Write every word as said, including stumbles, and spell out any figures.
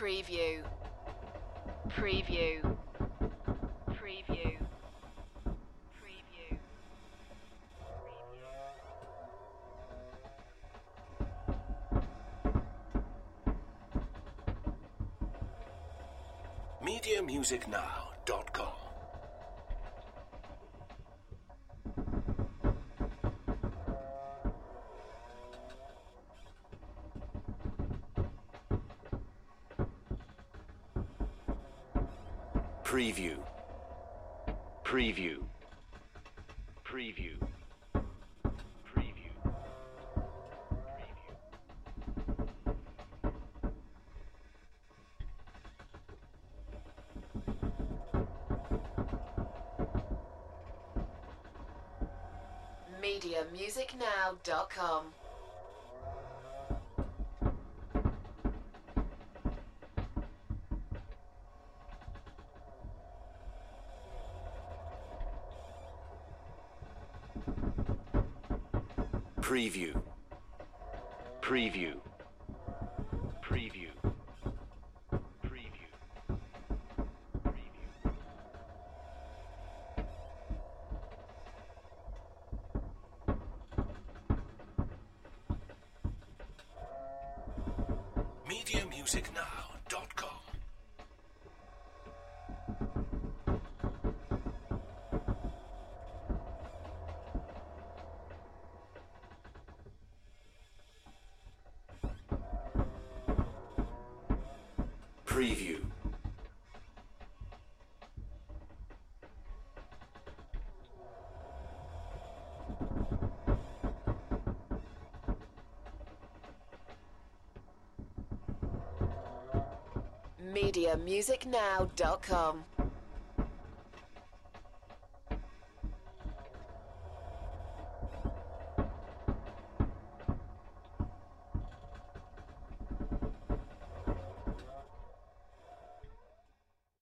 Preview. Preview. Preview. Preview. media music now dot com. Preview. Preview. Preview. Preview. media music now dot com. Preview. Preview. Preview. Preview. media music now dot com. Preview. media music now dot com.